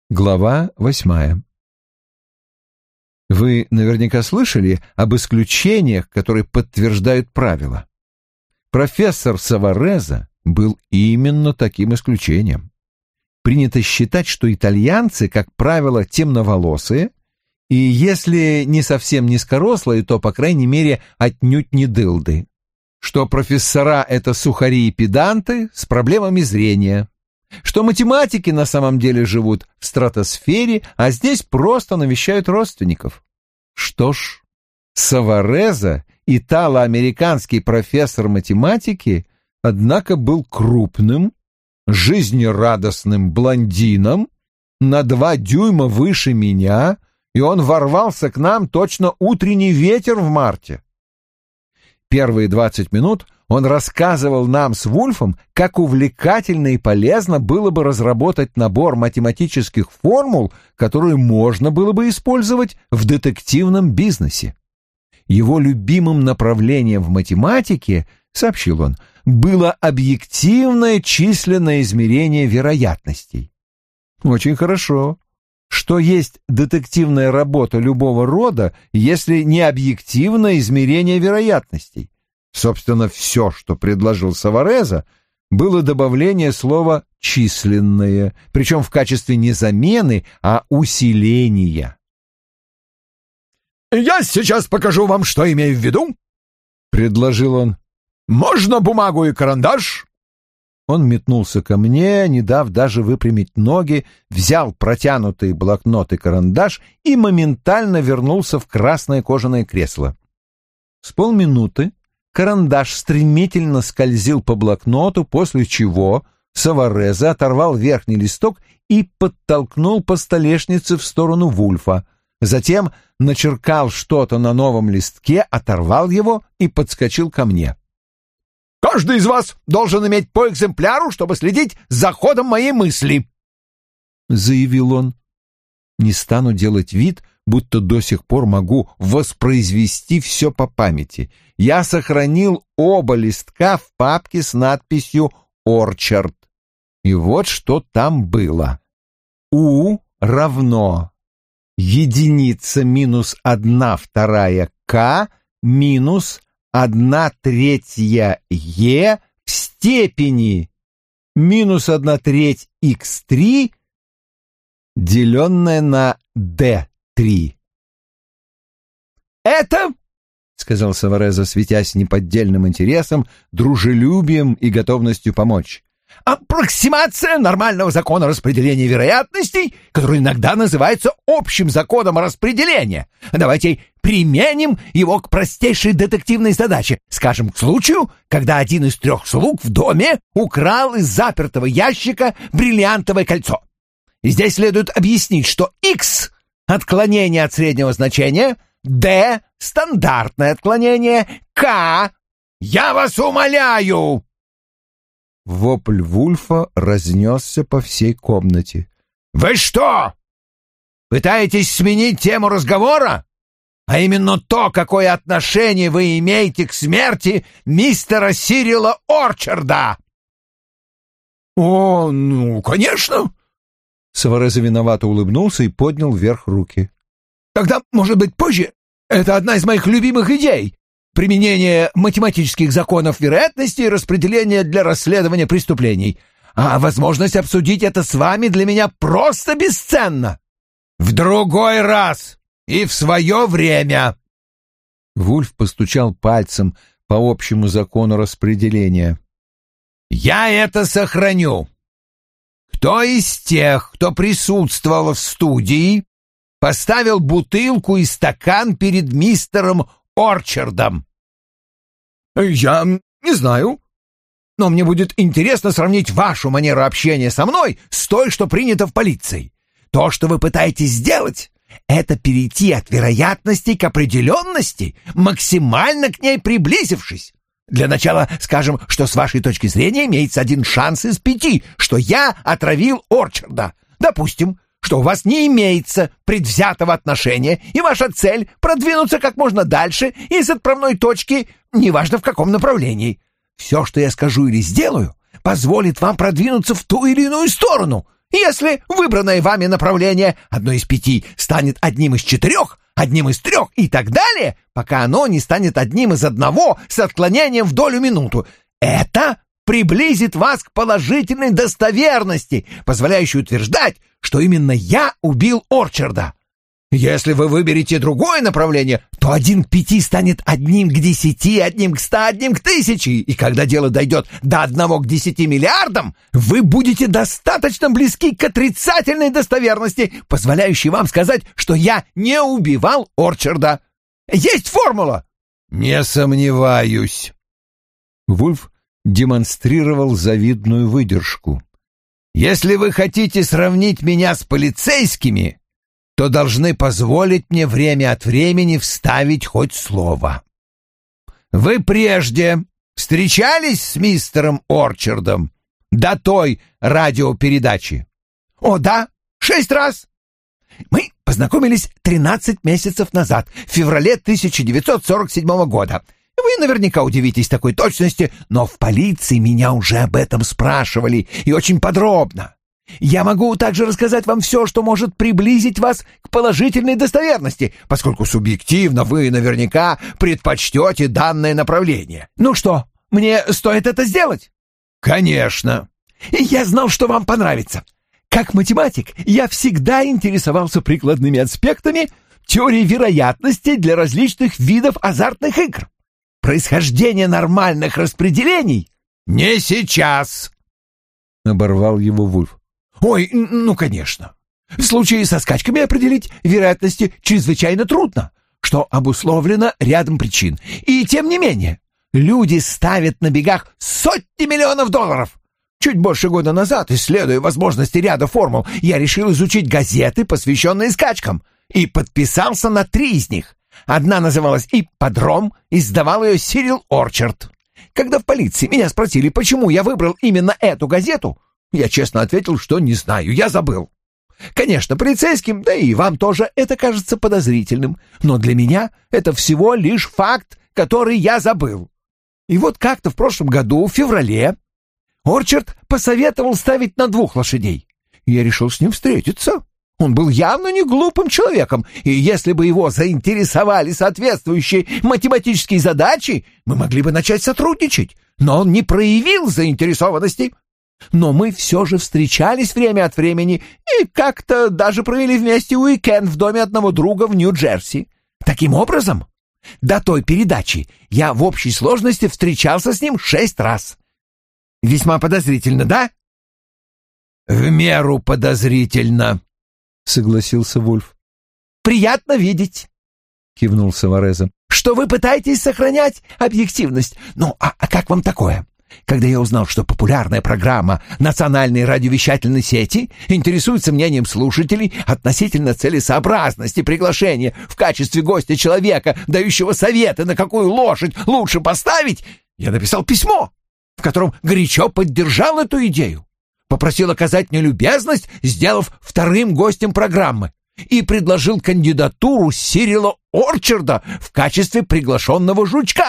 Глава 8. Вы наверняка слышали об исключениях, которые подтверждают правила. Профессор Савареза был именно таким исключением. Принято считать, что итальянцы, как правило, темноволосые, и если не совсем низкорослые, то, по крайней мере, отнюдь не дылды. Что профессора — это сухари и педанты с проблемами зрения. Что математики на самом деле живут в стратосфере, а здесь просто навещают родственников. Что ж, Савареза, итало-американский профессор математики, однако был крупным, жизнерадостным блондином, на 2 дюйма выше меня, и он ворвался к нам точно утренний ветер в марте. Первые 20 минут он рассказывал нам с Вульфом, как увлекательно и полезно было бы разработать набор математических формул, которые можно было бы использовать в детективном бизнесе. Его любимым направлением в математике, сообщил он, было объективное численное измерение вероятностей. Очень хорошо. Что есть детективная работа любого рода, если не объективное измерение вероятностей? Собственно, все, что предложил Савареза, было добавление слова «численное», причем в качестве не замены, а усиления. «Я сейчас покажу вам, что имею в виду», — предложил он. «Можно бумагу и карандаш?» Он метнулся ко мне, не дав даже выпрямить ноги, взял протянутый блокнот и карандаш и моментально вернулся в красное кожаное кресло. С полминуты карандаш стремительно скользил по блокноту, после чего Савареза оторвал верхний листок и подтолкнул по столешнице в сторону Вульфа. Затем начеркал что-то на новом листке, оторвал его и подскочил ко мне. «Каждый из вас должен иметь по экземпляру, чтобы следить за ходом моей мысли», — заявил он. «Не стану делать вид, будто до сих пор могу воспроизвести все по памяти. Я сохранил оба листка в папке с надписью «Орчард». И вот что там было. У равно единица минус 1/2 К минус 1/3 Е в степени минус 1/3 х3 деленное на d3. «Это, — сказал Савареза, светясь неподдельным интересом, дружелюбием и готовностью помочь, — аппроксимация нормального закона распределения вероятностей, который иногда называется общим законом распределения. Давайте применим его к простейшей детективной задаче, скажем, к случаю, когда один из 3 слуг в доме украл из запертого ящика бриллиантовое кольцо. И здесь следует объяснить, что x — отклонение от среднего значения, d — стандартное отклонение, k — я вас умоляю. Вопль Вульфа разнесся по всей комнате. «Вы что, пытаетесь сменить тему разговора? А именно то, какое отношение вы имеете к смерти мистера Сирила Орчарда?» «О, ну, конечно!» Савареза виновато улыбнулся и поднял вверх руки. «Тогда, может быть, позже? Это одна из моих любимых идей. Применение математических законов вероятности и распределения для расследования преступлений. А возможность обсудить это с вами для меня просто бесценна. В другой раз и в свое время». Вульф постучал пальцем по общему закону распределения. «Я это сохраню. Кто из тех, кто присутствовал в студии, поставил бутылку и стакан перед мистером Орчардом?» «Я не знаю. Но мне будет интересно сравнить вашу манеру общения со мной с той, что принято в полиции. То, что вы пытаетесь сделать, это перейти от вероятности к определенности, максимально к ней приблизившись. Для начала скажем, что с вашей точки зрения имеется 1 шанс из 5, что я отравил Орчарда. Допустим, что у вас не имеется предвзятого отношения, и ваша цель — продвинуться как можно дальше из отправной точки, неважно в каком направлении. Все, что я скажу или сделаю, позволит вам продвинуться в ту или иную сторону. Если выбранное вами направление, одно из 5, станет одним из 4, одним из 3 и так далее, пока оно не станет одним из 1 с отклонением в долю минуту, это приблизит вас к положительной достоверности, позволяющей утверждать, что именно я убил Орчарда. Если вы выберете другое направление, то 1 к 5 станет 1 к 10, 1 к 100, 1 к 1000, и когда дело дойдет до 1 к 10 миллиардам, вы будете достаточно близки к отрицательной достоверности, позволяющей вам сказать, что я не убивал Орчарда. Есть формула? Не сомневаюсь. Вульф демонстрировал завидную выдержку. Если вы хотите сравнить меня с полицейскими, то должны позволить мне время от времени вставить хоть слово. Вы прежде встречались с мистером Орчардом до той радиопередачи? О, да, 6 раз. Мы познакомились 13 месяцев назад, в феврале 1947 года. Вы наверняка удивитесь такой точности, но в полиции меня уже об этом спрашивали, и очень подробно. Я могу также рассказать вам все, что может приблизить вас к положительной достоверности, поскольку субъективно вы наверняка предпочтете данное направление. Ну что, мне стоит это сделать? Конечно. Я знал, что вам понравится. Как математик, я всегда интересовался прикладными аспектами теории вероятности для различных видов азартных игр. Происхождение нормальных распределений не сейчас, — оборвал его Вульф. Ой, ну, конечно. В случае со скачками определить вероятности чрезвычайно трудно, что обусловлено рядом причин. И тем не менее, люди ставят на бегах сотни миллионов долларов. Чуть больше года назад, исследуя возможности ряда формул, я решил изучить газеты, посвященные скачкам, и подписался на 3 из них. Одна называлась «Ипподром», издавал ее Сирил Орчард. Когда в полиции меня спросили, почему я выбрал именно эту газету, я честно ответил, что не знаю, я забыл. Конечно, полицейским, да и вам тоже это кажется подозрительным, но для меня это всего лишь факт, который я забыл. И вот как-то в прошлом году, в феврале, Орчард посоветовал ставить на 2 лошадей. Я решил с ним встретиться. Он был явно не глупым человеком, и если бы его заинтересовали соответствующие математические задачи, мы могли бы начать сотрудничать, но он не проявил заинтересованности. Но мы все же встречались время от времени и как-то даже провели вместе уикенд в доме одного друга в Нью-Джерси. Таким образом, до той передачи я в общей сложности встречался с ним 6 раз. Весьма подозрительно, да? В меру подозрительно, согласился Вульф. Приятно видеть, кивнул Савареза, что вы пытаетесь сохранять объективность. Ну, а как вам такое? Когда я узнал, что популярная программа национальной радиовещательной сети интересуется мнением слушателей относительно целесообразности приглашения в качестве гостя человека, дающего советы, на какую лошадь лучше поставить, я написал письмо, в котором горячо поддержал эту идею, попросил оказать мне любезность, сделав 2-м гостем программы, и предложил кандидатуру Сирила Орчарда в качестве приглашенного жучка.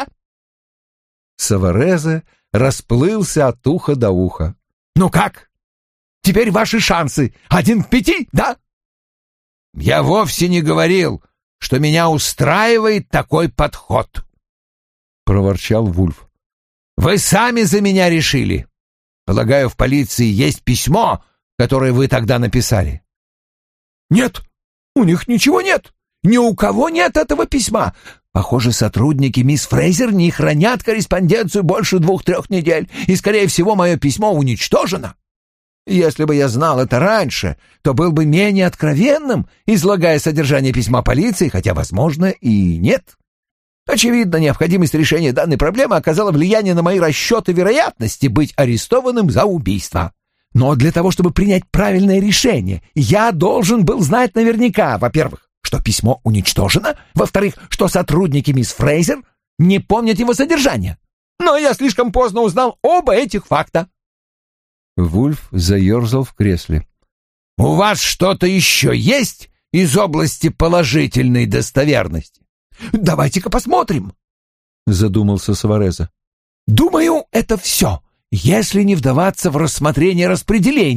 Савареза расплылся от уха до уха. «Ну как? Теперь ваши шансы 1 к 5, да?» «Я вовсе не говорил, что меня устраивает такой подход», — проворчал Вульф. «Вы сами за меня решили. Полагаю, в полиции есть письмо, которое вы тогда написали». «Нет, у них ничего нет. Ни у кого нет этого письма. Похоже, сотрудники мисс Фрейзер не хранят корреспонденцию больше 2-3 недель, и, скорее всего, мое письмо уничтожено. Если бы я знал это раньше, то был бы менее откровенным, излагая содержание письма полиции, хотя, возможно, и нет. Очевидно, необходимость решения данной проблемы оказала влияние на мои расчеты вероятности быть арестованным за убийство. Но для того, чтобы принять правильное решение, я должен был знать наверняка, во-первых, что письмо уничтожено, во-вторых, что сотрудники мисс Фрейзер не помнят его содержания. Но я слишком поздно узнал оба этих факта. Вульф заерзал в кресле. «У вас что-то еще есть из области положительной достоверности?» «Давайте-ка посмотрим», — задумался Савареза. «Думаю, это все, если не вдаваться в рассмотрение распределений.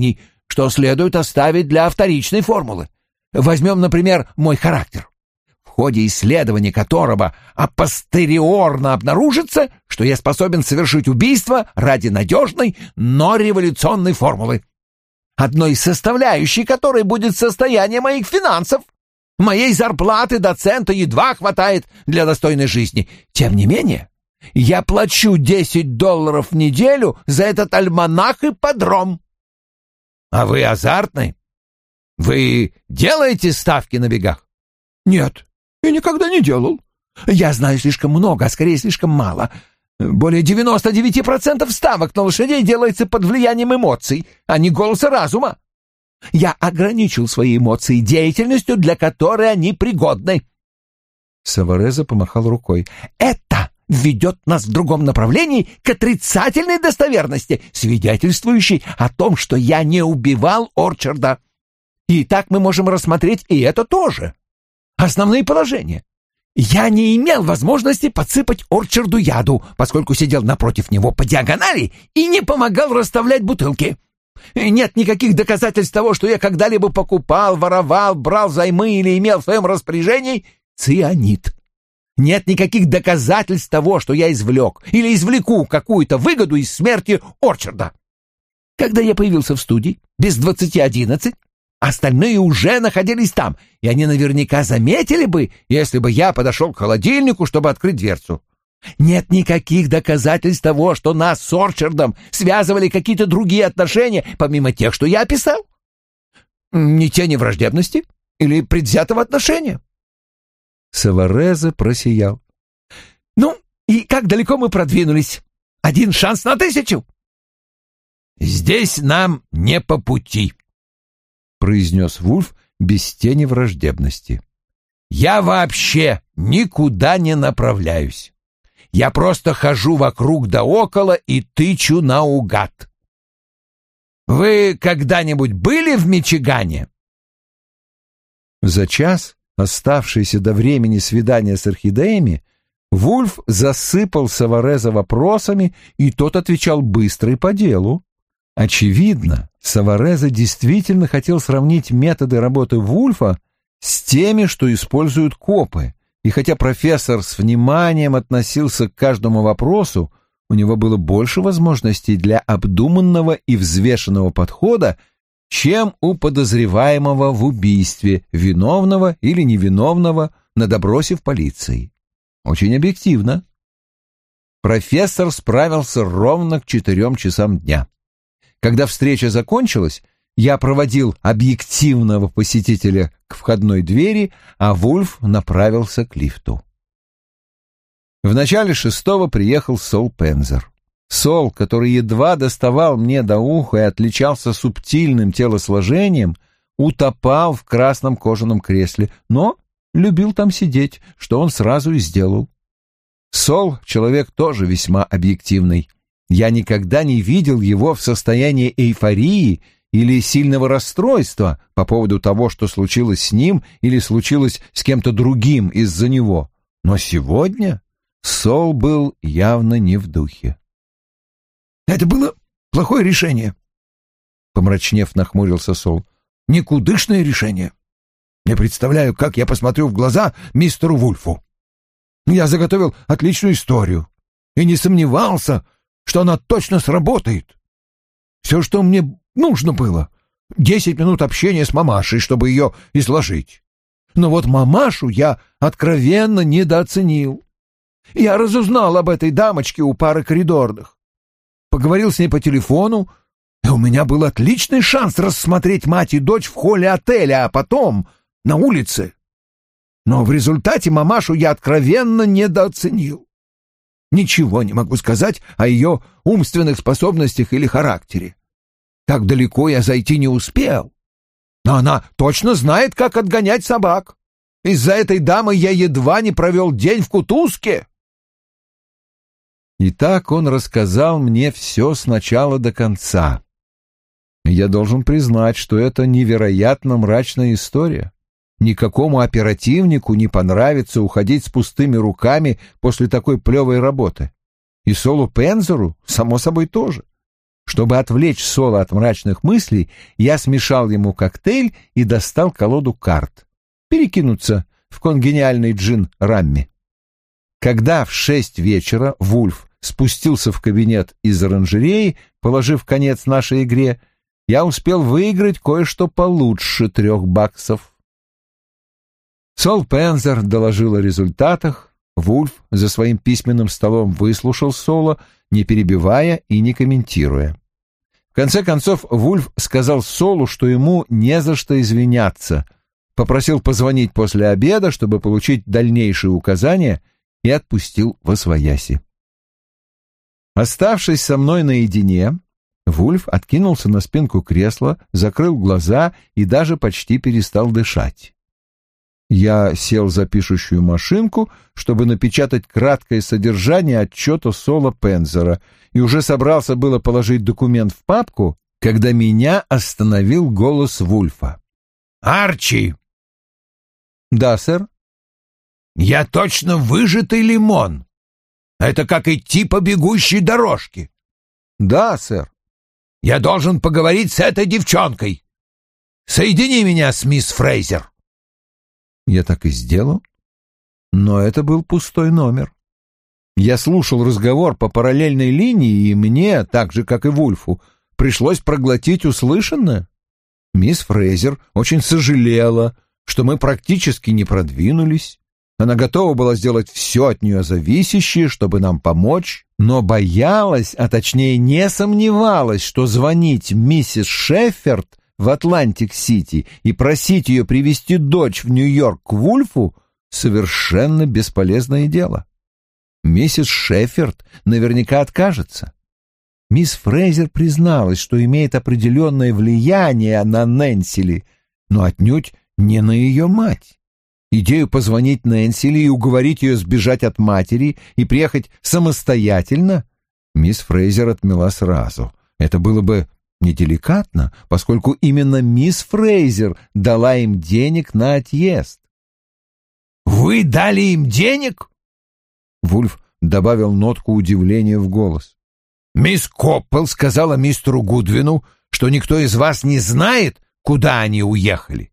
что следует оставить для вторичной формулы. Возьмем, например, мой характер, в ходе исследования которого апостериорно обнаружится, что я способен совершить убийство ради надежной, но революционной формулы, одной из составляющих которой будет состояние моих финансов. Моей зарплаты доцента едва хватает для достойной жизни. Тем не менее, я плачу $10 в неделю за этот альманах и подром. А вы азартны? Вы делаете ставки на бегах? Нет, я никогда не делал. Я знаю слишком много, а скорее слишком мало. Более 99% ставок на лошадей делается под влиянием эмоций, а не голоса разума. Я ограничил свои эмоции деятельностью, для которой они пригодны. Савареза помахал рукой. Это ведет нас в другом направлении к отрицательной достоверности, свидетельствующей о том, что я не убивал Орчарда. И так мы можем рассмотреть и это тоже. Основные положения. Я не имел возможности подсыпать Орчарду яду, поскольку сидел напротив него по диагонали и не помогал расставлять бутылки. Нет никаких доказательств того, что я когда-либо покупал, воровал, брал взаймы или имел в своем распоряжении цианид. Нет никаких доказательств того, что я извлек или извлеку какую-то выгоду из смерти Орчарда. Когда я появился в студии, без 20:11, остальные уже находились там, и они наверняка заметили бы, если бы я подошел к холодильнику, чтобы открыть дверцу. Нет никаких доказательств того, что нас с Орчардом связывали какие-то другие отношения, помимо тех, что я описал. Ни тени враждебности или предвзятого отношения. Савареза просиял. Ну, и как далеко мы продвинулись? 1 шанс на 1000. Здесь нам не по пути, произнес Вульф без тени враждебности. Я вообще никуда не направляюсь. Я просто хожу вокруг да около и тычу наугад. Вы когда-нибудь были в Мичигане? За час, оставшийся до времени свидания с орхидеями, Вульф засыпал Савареза вопросами, и тот отвечал быстро и по делу. Очевидно, Савареза действительно хотел сравнить методы работы Вульфа с теми, что используют копы, и хотя профессор с вниманием относился к каждому вопросу, у него было больше возможностей для обдуманного и взвешенного подхода, чем у подозреваемого в убийстве, виновного или невиновного, на допросе в полиции. Очень объективно. Профессор справился ровно к 4 часам дня. Когда встреча закончилась, я проводил объективного посетителя к входной двери, а Вульф направился к лифту. В начале 6-го приехал Сол Пензер. Сол, который едва доставал мне до уха и отличался субтильным телосложением, утопал в красном кожаном кресле, но любил там сидеть, что он сразу и сделал. Сол — человек тоже весьма объективный. Я никогда не видел его в состоянии эйфории или сильного расстройства по поводу того, что случилось с ним или случилось с кем-то другим из-за него. Но сегодня Сол был явно не в духе. «Это было плохое решение», — помрачнев, нахмурился Сол. «Никудышное решение. Не представляю, как я посмотрю в глаза мистеру Вульфу. Я заготовил отличную историю и не сомневался, что она точно сработает. Все, что мне нужно было — 10 минут общения с мамашей, чтобы ее изложить. Но вот мамашу я откровенно недооценил. Я разузнал об этой дамочке у пары коридорных. Поговорил с ней по телефону, и у меня был отличный шанс рассмотреть мать и дочь в холле отеля, а потом на улице. Но в результате мамашу я откровенно недооценил. Ничего не могу сказать о ее умственных способностях или характере. Так далеко я зайти не успел. Но она точно знает, как отгонять собак. Из-за этой дамы я едва не провел день в кутузке. И так он рассказал мне все с начала до конца. Я должен признать, что это невероятно мрачная история. Никакому оперативнику не понравится уходить с пустыми руками после такой плевой работы. И Солу Пензеру, само собой, тоже. Чтобы отвлечь Соло от мрачных мыслей, я смешал ему коктейль и достал колоду карт. Перекинуться в конгениальный джин Рамми. Когда в 6 вечера Вульф спустился в кабинет из оранжереи, положив конец нашей игре, я успел выиграть кое-что получше $3. Сол Пензер доложил о результатах. Вульф за своим письменным столом выслушал Соло, не перебивая и не комментируя. В конце концов, Вульф сказал Солу, что ему не за что извиняться, попросил позвонить после обеда, чтобы получить дальнейшие указания, и отпустил восвояси. Оставшись со мной наедине, Вульф откинулся на спинку кресла, закрыл глаза и даже почти перестал дышать. Я сел за пишущую машинку, чтобы напечатать краткое содержание отчета Сола Пензера, и уже собрался было положить документ в папку, когда меня остановил голос Вульфа. «Арчи!» «Да, сэр?» «Я точно выжатый лимон. Это как идти по бегущей дорожке». «Да, сэр». «Я должен поговорить с этой девчонкой. Соедини меня с мисс Фрейзер». Я так и сделал, но это был пустой номер. Я слушал разговор по параллельной линии, и мне, так же, как и Вульфу, пришлось проглотить услышанное. Мисс Фрейзер очень сожалела, что мы практически не продвинулись. Она готова была сделать все от нее зависящее, чтобы нам помочь, но боялась, а точнее не сомневалась, что звонить миссис Шеффорд в Атлантик-Сити и просить ее привезти дочь в Нью-Йорк к Вульфу — совершенно бесполезное дело. Миссис Шеффорд наверняка откажется. Мисс Фрейзер призналась, что имеет определенное влияние на Нэнсили, но отнюдь не на ее мать. Идею позвонить Нэнсили и уговорить ее сбежать от матери и приехать самостоятельно мисс Фрейзер отмела сразу. Это было бы неделикатно, поскольку именно мисс Фрейзер дала им денег на отъезд. «Вы дали им денег?» Вульф добавил нотку удивления в голос. «Мисс Коппел сказала мистеру Гудвину, что никто из вас не знает, куда они уехали».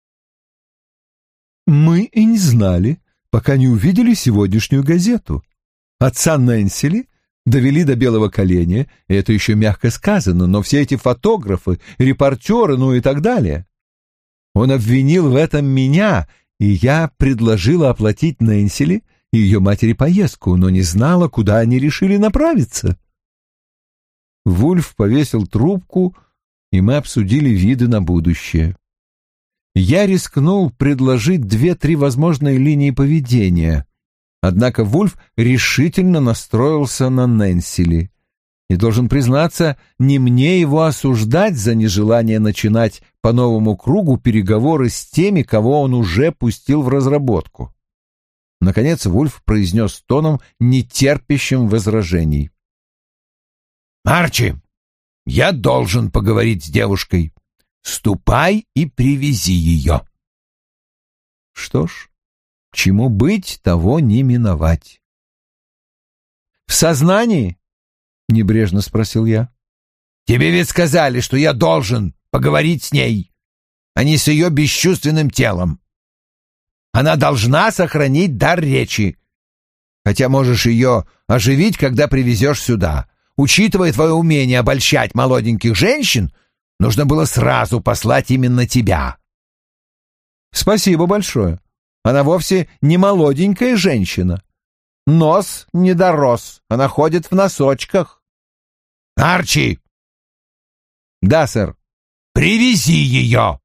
«Мы и не знали, пока не увидели сегодняшнюю газету. Отца Нэнсили довели до белого коленя, и это еще мягко сказано, но все эти фотографы, репортеры, ну и так далее. Он обвинил в этом меня, и я предложила оплатить Нэнсили и ее матери поездку, но не знала, куда они решили направиться». Вульф повесил трубку, и мы обсудили виды на будущее. Я рискнул предложить 2-3 возможные линии поведения. Однако Вульф решительно настроился на Нэнсили. И, должен признаться, не мне его осуждать за нежелание начинать по новому кругу переговоры с теми, кого он уже пустил в разработку. Наконец Вульф произнес тоном, нетерпящим возражений. «Арчи, я должен поговорить с девушкой. Ступай и привези ее». Что ж, чему быть, того не миновать. «В сознании?» — небрежно спросил я. «Тебе ведь сказали, что я должен поговорить с ней, а не с ее бесчувственным телом. Она должна сохранить дар речи, хотя можешь ее оживить, когда привезешь сюда. Учитывая твое умение обольщать молоденьких женщин, нужно было сразу послать именно тебя». «Спасибо большое. Она вовсе не молоденькая женщина. Нос не дорос, она ходит в носочках». «Арчи!» «Да, сэр». «Привези ее!»